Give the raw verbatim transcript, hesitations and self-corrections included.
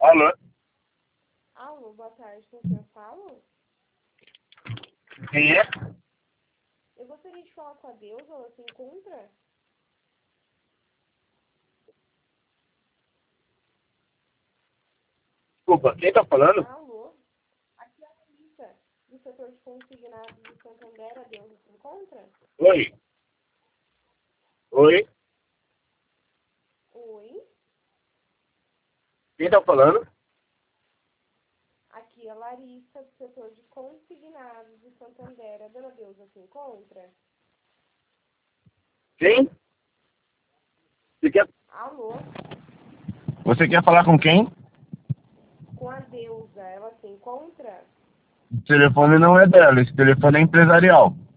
Alô? Alô, boa tarde, com quem eu falo? Quem é? Eu gostaria de falar com a Deusa, ela se encontra? Desculpa, quem tá falando? Alô? Aqui é a Rita, do setor de consignados de Santander, a Deusa se encontra? Oi. Oi. Oi? Quem tá falando? Aqui é a Larissa, do setor de consignados de Santander, a dona Deusa se encontra? Quem? Você quer, Alô? você quer falar com quem? Com a Deusa, ela se encontra? O telefone não é dela, esse telefone é empresarial.